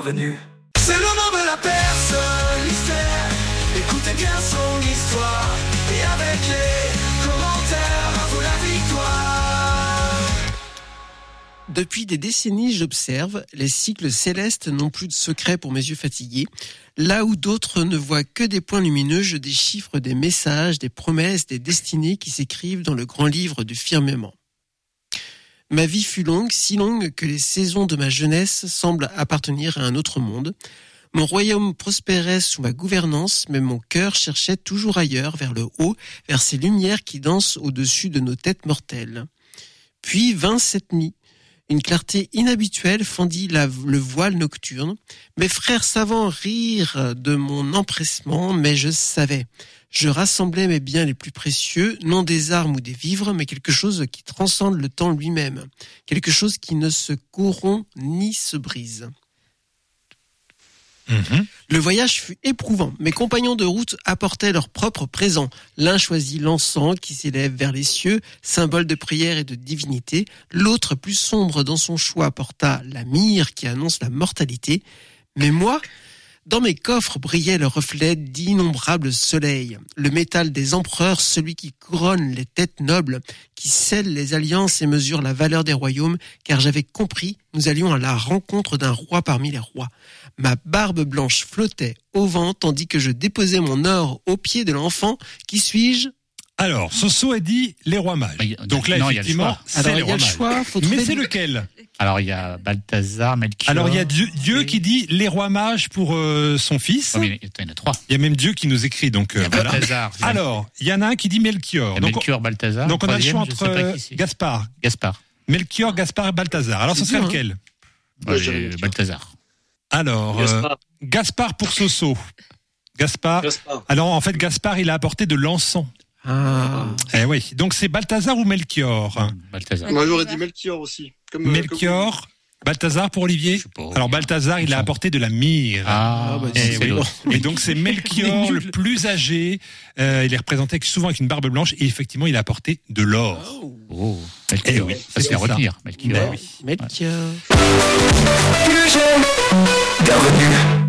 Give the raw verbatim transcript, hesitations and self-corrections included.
bienvenue. C'est le nom de la personne mystère. Écoutez bien son histoire. Et avec les commentaires, à vous la victoire. Depuis des décennies, j'observe, les cycles célestes n'ont plus de secret pour mes yeux fatigués. Là où d'autres ne voient que des points lumineux, je déchiffre des messages, des promesses, des destinées qui s'écrivent dans le grand livre du firmament. Ma vie fut longue, si longue que les saisons de ma jeunesse semblent appartenir à un autre monde. Mon royaume prospérait sous ma gouvernance, mais mon cœur cherchait toujours ailleurs, vers le haut, vers ces lumières qui dansent au-dessus de nos têtes mortelles. Puis vint cette nuit. Une clarté inhabituelle fendit la, le voile nocturne. Mes frères savants rirent de mon empressement, mais je savais. Je rassemblais mes biens les plus précieux, non des armes ou des vivres, mais quelque chose qui transcende le temps lui-même. Quelque chose qui ne se corrompt ni se brise. Mmh. Le voyage fut éprouvant. Mes compagnons de route apportaient leur propre présent. L'un choisit l'encens qui s'élève vers les cieux, symbole de prière et de divinité. L'autre, plus sombre dans son choix, porta la myrrhe qui annonce la mortalité. Mais moi, dans mes coffres brillait le reflet d'innombrables soleils. Le métal des empereurs, celui qui couronne les têtes nobles, qui scelle les alliances et mesure la valeur des royaumes, car j'avais compris, nous allions à la rencontre d'un roi parmi les rois. Ma barbe blanche flottait au vent, tandis que je déposais mon or aux pieds de l'enfant. Qui suis-je ? Alors, Soso a dit les rois mages. Donc là, non, effectivement, c'est Alors, les rois mages. Choix, mais c'est lequel ? Alors, il y a Balthazar, Melchior... Alors, il y a Dieu, Dieu et... qui dit les rois mages pour euh, son fils. Oh, mais il y en a trois. Il y a même Dieu qui nous écrit, donc euh, voilà. Balthazar. Alors, il y en a un qui dit Melchior. Donc, Melchior, Balthazar. Donc, on a le choix entre euh, Gaspard. Gaspard. Melchior, Gaspard et Balthazar. Alors, ce serait hein. lequel ? Moi, j'ai Balthazar. Alors, Gaspard. Euh, Gaspard pour Soso. Gaspard. Gaspard. Alors, en fait, Gaspard, il a apporté de l'encens. Ah. Eh oui. Donc, c'est Balthazar ou Melchior ? Balthazar. Moi, j'aurais dit Melchior aussi. Comme, Melchior. Comme... Balthazar pour Olivier. Alors Balthazar, il a apporté de la myrrhe. Ah, bah, et, oui. et donc c'est Melchior le plus âgé. Euh, il est représenté souvent avec une barbe blanche et effectivement il a apporté de l'or. Oh, oh. Melchior, oui. Ça c'est à retenir. Melchior. Ben oui. Melchior. Bienvenue.